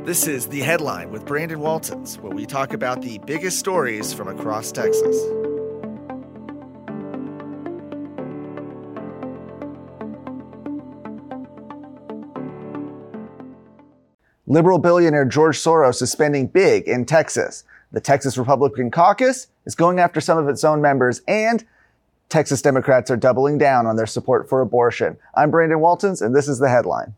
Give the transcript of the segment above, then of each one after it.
This is The Headline with Brandon Waltons, where we talk about the biggest stories from across Texas. Liberal billionaire George Soros is spending big in Texas. The Texas Republican Caucus is going after some of its own members, and Texas Democrats are doubling down on their support for abortion. I'm Brandon Waltons, and this is The Headline.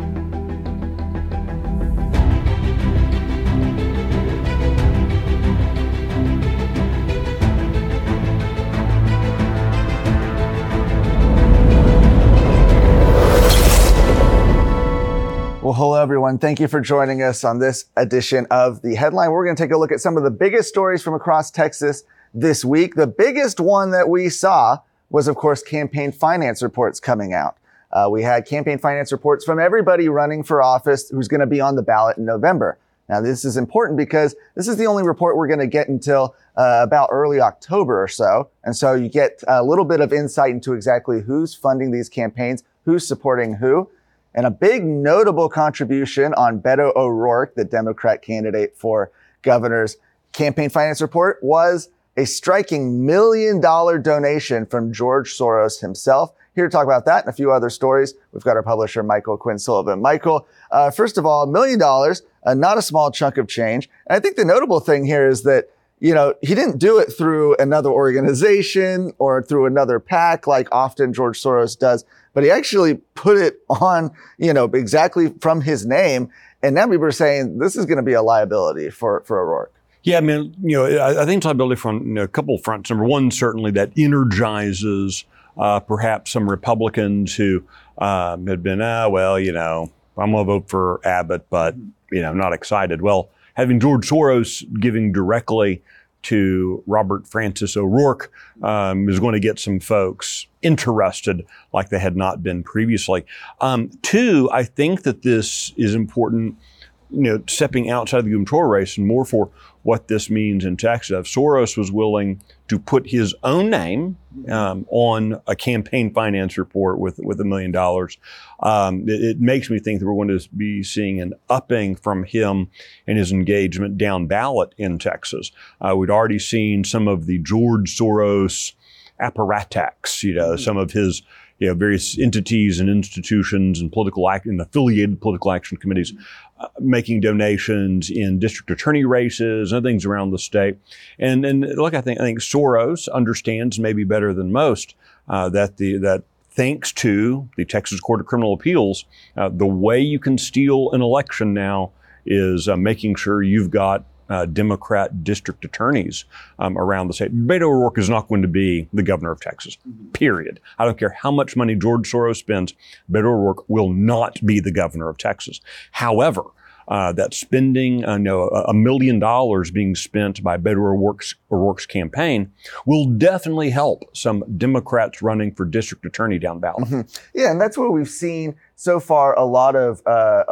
Well, hello, everyone. Thank you for joining us on this edition of The Headline. We're going to take a look at some of the biggest stories from across Texas this week. The biggest one that we saw was, of course, campaign finance reports coming out. We had campaign finance reports from everybody running for office who's going to be on the ballot in November. Now, this is important because this is the only report we're going to get until about early October or so. And so you get a little bit of insight into exactly who's funding these campaigns, who's supporting who. And a big notable contribution on Beto O'Rourke, the Democrat candidate for governor's campaign finance report, was a striking $1 million donation from George Soros himself. Here to talk about that and a few other stories, we've got our publisher, Michael Quinn Sullivan. Michael, first of all, $1 million, not a small chunk of change. And I think the notable thing here is that, you know, he didn't do it through another organization or through another PAC like often George Soros does, but he actually put it on, you know, exactly from his name. And now people are saying this is going to be a liability for O'Rourke. Yeah, I mean, you know, I think it's liability from a couple of fronts. Number one, certainly that energizes perhaps some Republicans who had been, well, you know, I'm going to vote for Abbott, but, you know, not excited. Well, having George Soros giving directly to Robert Francis O'Rourke is going to get some folks interested like they had not been previously. Two, I think that this is important, you know, stepping outside the gubernatorial race and more for what this means in Texas. If Soros was willing to put his own name on a campaign finance report with $1 million, it makes me think that we're going to be seeing an upping from him and his engagement down ballot in Texas. We'd already seen some of the George Soros apparatchiks, you know, some of his, you know, various entities and institutions and and affiliated political action committees making donations in district attorney races and things around the state. And look, I think Soros understands maybe better than most that thanks to the Texas Court of Criminal Appeals, the way you can steal an election now is making sure you've got Democrat district attorneys around the state. Beto O'Rourke is not going to be the governor of Texas, period. I don't care how much money George Soros spends, Beto O'Rourke will not be the governor of Texas. However, that spending, $1 million being spent by Beto O'Rourke's campaign will definitely help some Democrats running for district attorney down ballot. Mm-hmm. Yeah, and that's where we've seen so far a lot of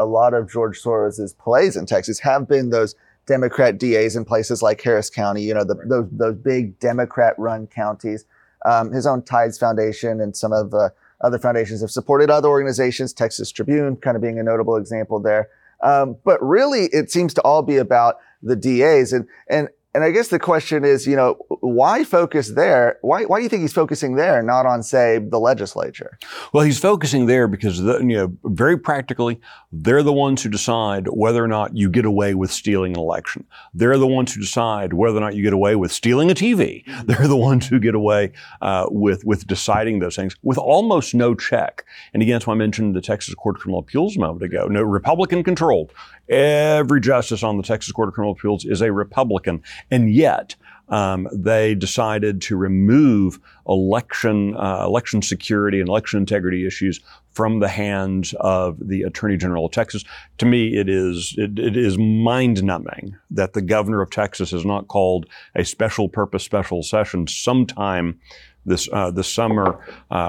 George Soros's plays in Texas have been those Democrat DAs in places like Harris County, you know, those big Democrat-run counties. His own Tides Foundation and some of the other foundations have supported other organizations, Texas Tribune kind of being a notable example there. But really, it seems to all be about the DAs. And I guess the question is, you know, why focus there? Why do you think he's focusing there, not on, say, the legislature? Well, he's focusing there because, very practically, they're the ones who decide whether or not you get away with stealing an election. They're the ones who decide whether or not you get away with stealing a TV. They're the ones who get away with deciding those things with almost no check. And again, that's why I mentioned the Texas Court of Criminal Appeals a moment ago. No, Republican controlled. Every justice on the Texas Court of Criminal Appeals is a Republican. And yet, they decided to remove election security and election integrity issues from the hands of the Attorney General of Texas. To me, it is mind-numbing that the governor of Texas has not called a special purpose special session sometime this summer,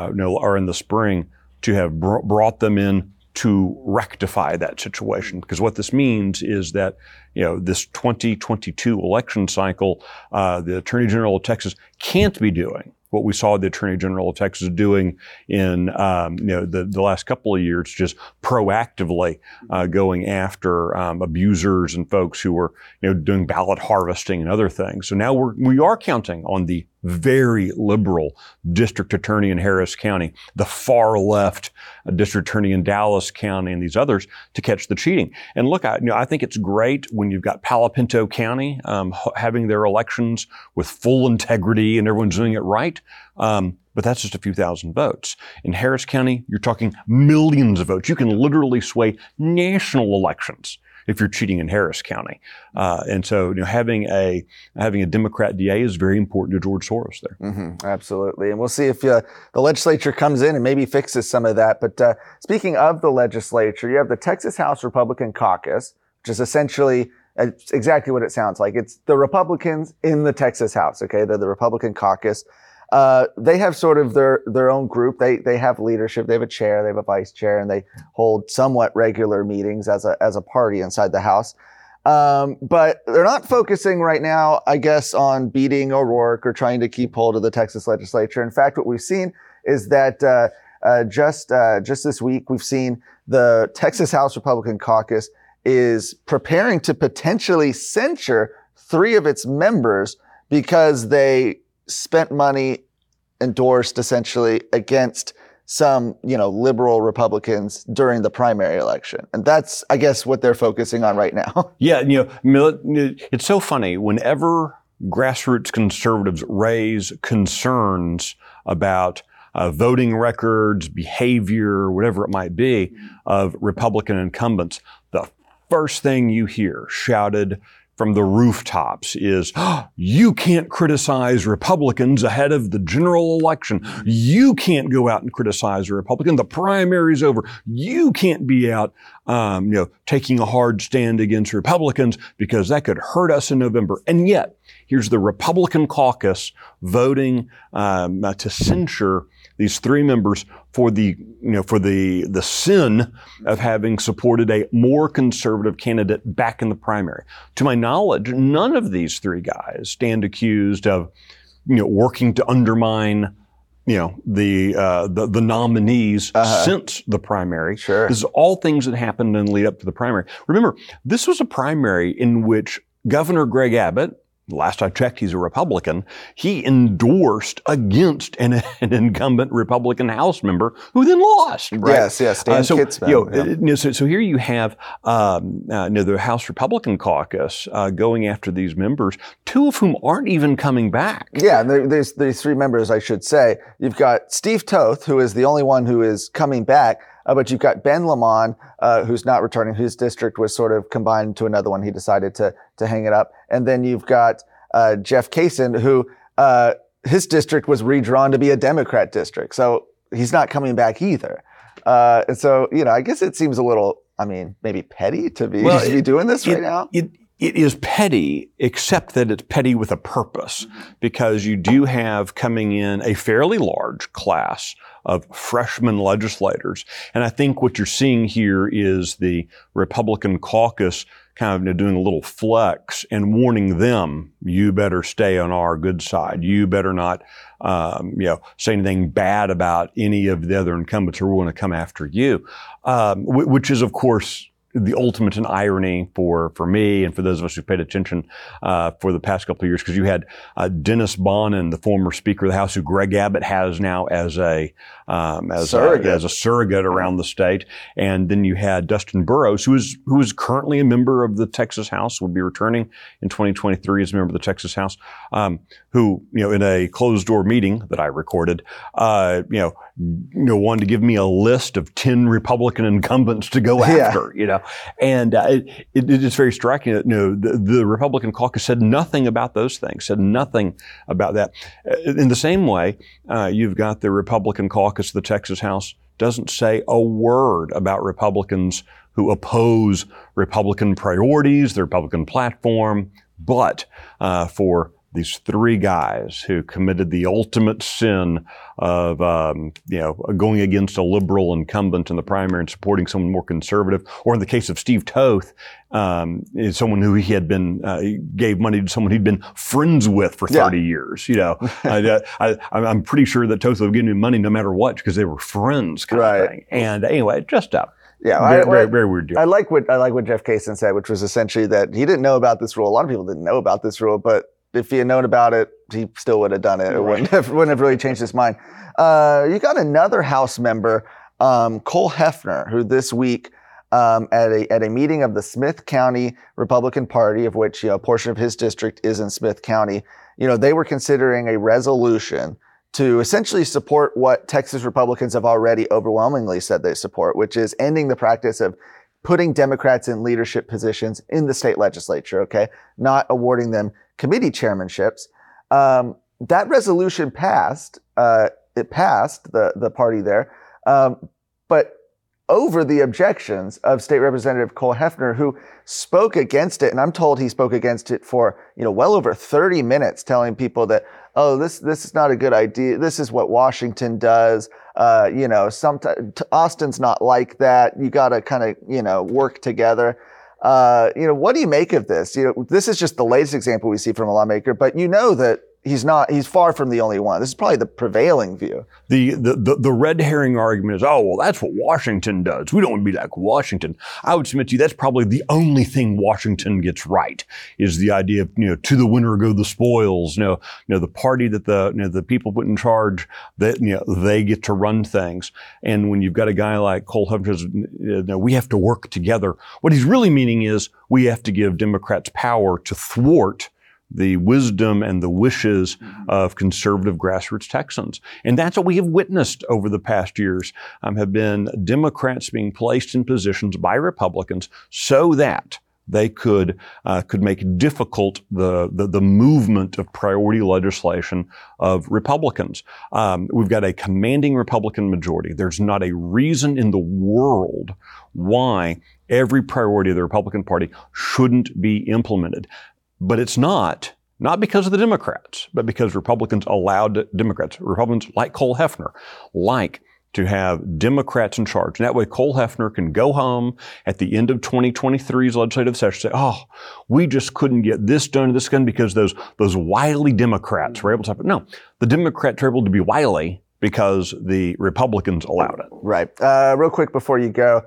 or in the spring, to have brought them in to rectify that situation. Because what this means is that, this 2022 election cycle, the Attorney General of Texas can't be doing what we saw the Attorney General of Texas doing in the last couple of years, just proactively going after abusers and folks who were doing ballot harvesting and other things. So now we are counting on the very liberal district attorney in Harris County, the far left district attorney in Dallas County, and these others to catch the cheating. And look, I think it's great when you've got Palo Pinto County having their elections with full integrity and everyone's doing it right. But that's just a few thousand votes. In Harris County, you're talking millions of votes. You can literally sway national elections if you're cheating in Harris County. And so, having a Democrat DA is very important to George Soros there. Mm-hmm, absolutely. And we'll see if the legislature comes in and maybe fixes some of that. But speaking of the legislature, you have the Texas House Republican Caucus, which is essentially exactly what it sounds like. It's the Republicans in the Texas House. Okay. They're the Republican Caucus. They have sort of their own group. They have leadership. They have a chair. They have a vice chair, and they hold somewhat regular meetings as a party inside the House. But they're not focusing right now, I guess, on beating O'Rourke or trying to keep hold of the Texas legislature. In fact, what we've seen is that just this week we've seen the Texas House Republican Caucus is preparing to potentially censure 3 of its members because they spent money endorsed essentially against some, liberal Republicans during the primary election. And that's, I guess, what they're focusing on right now. Yeah. It's so funny. Whenever grassroots conservatives raise concerns about voting records, behavior, whatever it might be, of Republican incumbents, the first thing you hear shouted from the rooftops is, you can't criticize Republicans ahead of the general election. You can't go out and criticize a Republican. The primary's over. You can't be out, taking a hard stand against Republicans because that could hurt us in November. And yet, here's the Republican caucus voting to censure these 3 members for the sin of having supported a more conservative candidate back in the primary. To my knowledge, none of these 3 guys stand accused of, working to undermine, the nominees since the primary. Sure. This is all things that happened in the lead up to the primary. Remember, this was a primary in which Governor Greg Abbott, last I checked, he's a Republican. He endorsed against an incumbent Republican House member who then lost. Right? Yes, Stan Kitzman. So here you have the House Republican Caucus going after these members, 2 of whom aren't even coming back. Yeah, and there's 3 members, I should say. You've got Steve Toth, who is the only one who is coming back. But you've got Ben Lamont, who's not returning. His district was sort of combined to another one. He decided to hang it up. And then you've got Jeff Kaysen, who his district was redrawn to be a Democrat district. So he's not coming back either. And so, I guess it seems a little, maybe petty to be doing this right now. It is petty, except that it's petty with a purpose, because you do have coming in a fairly large class of freshman legislators. And I think what you're seeing here is the Republican caucus kind of doing a little flex and warning them, you better stay on our good side. You better not, say anything bad about any of the other incumbents, or we're going to come after you, which is, of course, the ultimate in irony for me and for those of us who paid attention for the past couple of years, because you had Dennis Bonnen, the former Speaker of the House, who Greg Abbott has now as a surrogate around the state, and then you had Dustin Burrows, who is currently a member of the Texas House, will be returning in 2023 as a member of the Texas House, who in a closed door meeting that I recorded, wanted to give me a list of 10 Republican incumbents to go after, and it's very striking that, the Republican caucus said nothing about those things, said nothing about that. In the same way, you've got the Republican caucus of the Texas House doesn't say a word about Republicans who oppose Republican priorities, the Republican platform, but for these three guys who committed the ultimate sin of, going against a liberal incumbent in the primary and supporting someone more conservative, or in the case of Steve Toth, is someone who he had been, gave money to someone he'd been friends with for 30 years. I'm pretty sure that Toth would have given him money no matter what because they were friends kind of thing. And anyway, just very weird deal. I like what Jeff Kaysen said, which was essentially that he didn't know about this rule. A lot of people didn't know about this rule, but if he had known about it, he still would have done it. It wouldn't have really changed his mind. You got another House member, Cole Hefner, who this week at a meeting of the Smith County Republican Party, of which a portion of his district is in Smith County, they were considering a resolution to essentially support what Texas Republicans have already overwhelmingly said they support, which is ending the practice of putting Democrats in leadership positions in the state legislature, not awarding them committee chairmanships. That resolution passed. It passed the party there, but over the objections of State Representative Cole Hefner, who spoke against it, and I'm told he spoke against it for well over 30 minutes, telling people that, this is not a good idea. This is what Washington does. Sometimes Austin's not like that. You got to kind of work together. What do you make of this? This is just the latest example we see from a lawmaker, but that he's far from the only one. This is probably the prevailing view. The red herring argument is, that's what Washington does. We don't want to be like Washington. I would submit to you that's probably the only thing Washington gets right, is the idea of, to the winner go the spoils. The party that the people put in charge, that they get to run things. And when you've got a guy like Cole Hefner, we have to work together. What he's really meaning is we have to give Democrats power to thwart the wisdom and the wishes of conservative grassroots Texans. And that's what we have witnessed over the past years, have been Democrats being placed in positions by Republicans so that they could make difficult the movement of priority legislation of Republicans. We've got a commanding Republican majority. There's not a reason in the world why every priority of the Republican Party shouldn't be implemented. But it's not because of the Democrats, but because Republicans allowed Republicans like Cole Hefner, like to have Democrats in charge. And that way Cole Hefner can go home at the end of 2023's legislative session and say, we just couldn't get this done because those wily Democrats were able to. No, the Democrats were able to be wily because the Republicans allowed it. Right. Real quick before you go,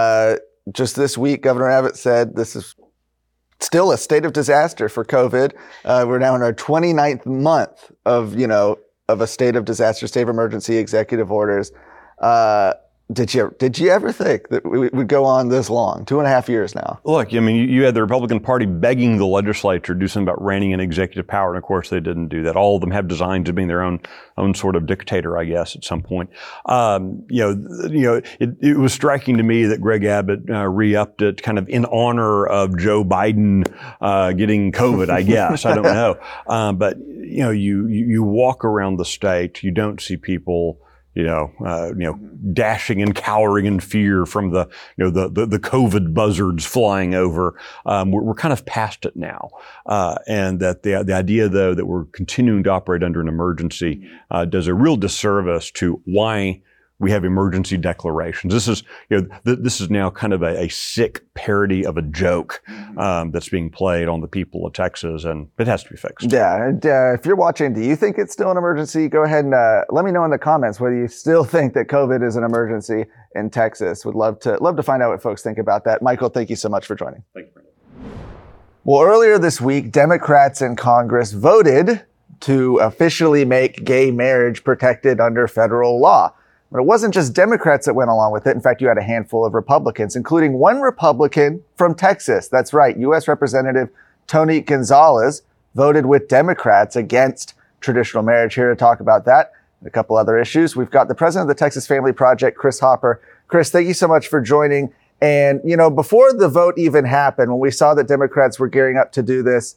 just this week, Governor Abbott said this is still a state of disaster for COVID. We're now in our 29th month of a state of disaster, state of emergency, executive orders. Did you ever think that we would go on this long? 2.5 years now. Look, you had the Republican Party begging the legislature to do something about reining in executive power, and of course they didn't do that. All of them have designs of being their own sort of dictator, I guess, at some point. It was striking to me that Greg Abbott re-upped it kind of in honor of Joe Biden getting COVID, I guess. I don't know. But you walk around the state, you don't see people dashing and cowering in fear from the COVID buzzards flying over. We're kind of past it now. And that the idea, though, that we're continuing to operate under an emergency does a real disservice to why we have emergency declarations. This is now kind of a sick parody of a joke that's being played on the people of Texas, and it has to be fixed. Yeah, and if you're watching, do you think it's still an emergency? Go ahead and let me know in the comments whether you still think that COVID is an emergency in Texas. Would love to find out what folks think about that. Michael, thank you so much for joining. Thank you, Brandon. Well, earlier this week, Democrats in Congress voted to officially make gay marriage protected under federal law. But it wasn't just Democrats that went along with it. In fact, you had a handful of Republicans, including one Republican from Texas. That's right. U.S. Representative Tony Gonzalez voted with Democrats against traditional marriage. Here to talk about that and a couple other issues, we've got the president of the Texas Family Project, Chris Hopper. Chris, thank you so much for joining. And, before the vote even happened, when we saw that Democrats were gearing up to do this,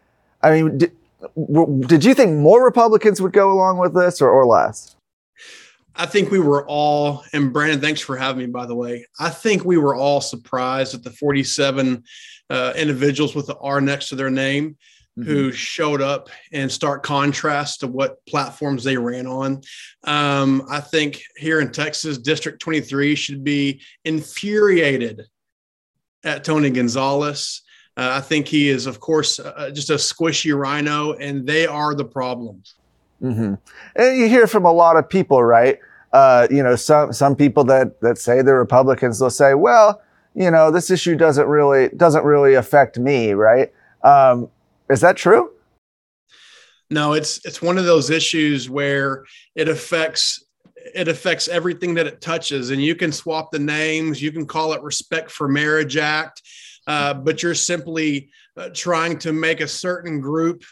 did you think more Republicans would go along with this or less? I think we were all, and Brandon, thanks for having me, by the way. I think we were all surprised at the 47 individuals with the R next to their name who showed up in stark contrast to what platforms they ran on. I think here in Texas, District 23 should be infuriated at Tony Gonzalez. I think he is, of course, just a squishy rhino, and they are the problem. Mm-hmm. And you hear from a lot of people, right? Some people that say they're Republicans, they'll say, well, this issue doesn't really affect me, right? Is that true? No, it's one of those issues where it affects everything that it touches, and you can swap the names, you can call it Respect for Marriage Act, but you're simply trying to make a certain group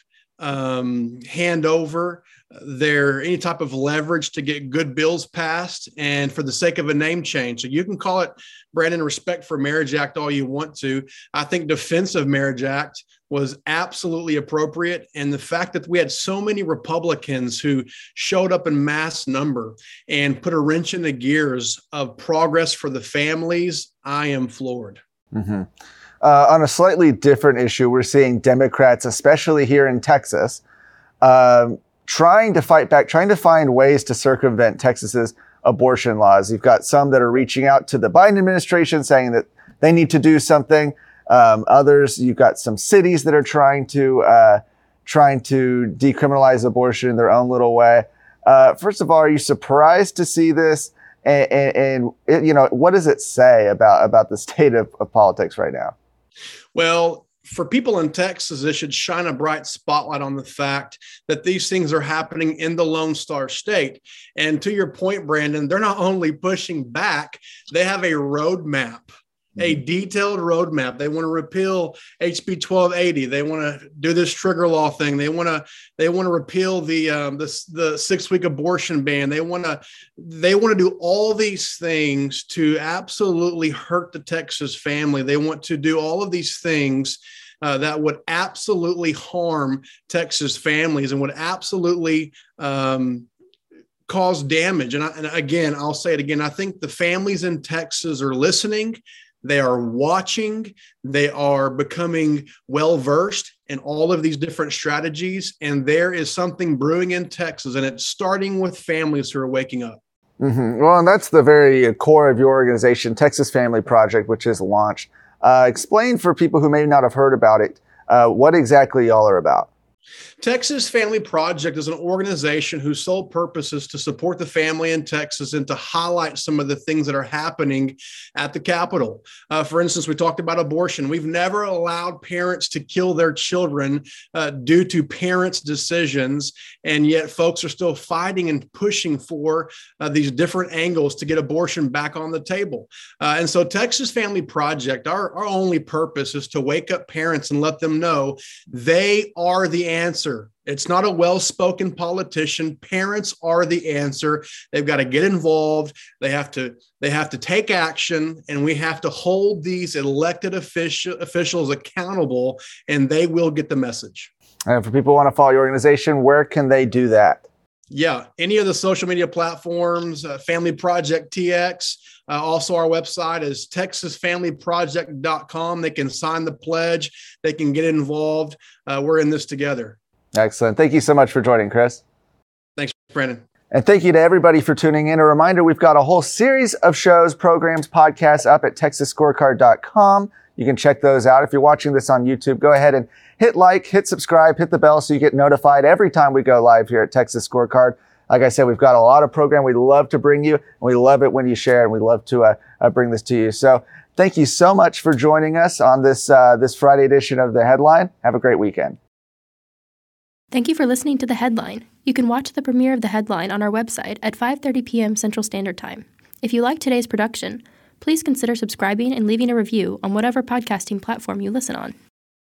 hand over any type of leverage to get good bills passed, and for the sake of a name change. So you can call it, Brandon, Respect for Marriage Act all you want to. I think Defense of Marriage Act was absolutely appropriate. And the fact that we had so many Republicans who showed up in mass number and put a wrench in the gears of progress for the families, I am floored. Mm-hmm. On a slightly different issue, we're seeing Democrats, especially here in Texas, trying to fight back, trying to find ways to circumvent Texas's abortion laws. You've got some that are reaching out to the Biden administration saying that they need to do something. Others, you've got some cities that are trying to decriminalize abortion in their own little way. First of all, are you surprised to see this? And what does it say about the state of politics right now? Well, for people in Texas, it should shine a bright spotlight on the fact that these things are happening in the Lone Star State. And to your point, Brandon, they're not only pushing back, they have a roadmap, a detailed roadmap. They want to repeal HB 1280. They want to do this trigger law thing. They want to repeal the 6-week abortion ban. They want to do all these things to absolutely hurt the Texas family. They want to do all of these things that would absolutely harm Texas families and would absolutely cause damage. And again, I'll say it again. I think the families in Texas are listening. They are watching. They are becoming well-versed in all of these different strategies. And there is something brewing in Texas, and it's starting with families who are waking up. Mm-hmm. Well, and that's the very core of your organization, Texas Family Project, which is launched. Explain for people who may not have heard about it, what exactly y'all are about. Texas Family Project is an organization whose sole purpose is to support the family in Texas and to highlight some of the things that are happening at the Capitol. For instance, we talked about abortion. We've never allowed parents to kill their children due to parents' decisions, and yet folks are still fighting and pushing for these different angles to get abortion back on the table. And so Texas Family Project, our only purpose is to wake up parents and let them know they are the answer. It's not a well-spoken politician. Parents are the answer. They've got to get involved. They have to take action, and we have to hold these elected officials accountable, and they will get the message. And for people who want to follow your organization, where can they do that? Yeah, any of the social media platforms, Family Project TX. Also, our website is texasfamilyproject.com. They can sign the pledge. They can get involved. We're in this together. Excellent. Thank you so much for joining, Chris. Thanks, Brandon. And thank you to everybody for tuning in. A reminder, we've got a whole series of shows, programs, podcasts up at texasscorecard.com. You can check those out. If you're watching this on YouTube, go ahead and hit like, hit subscribe, hit the bell so you get notified every time we go live here at Texas Scorecard. Like I said, we've got a lot of program we love to bring you, and we love it when you share, and we love to bring this to you. So thank you so much for joining us on this Friday edition of The Headline. Have a great weekend. Thank you for listening to The Headline. You can watch the premiere of The Headline on our website at 5:30 p.m. Central Standard Time. If you like today's production, please consider subscribing and leaving a review on whatever podcasting platform you listen on.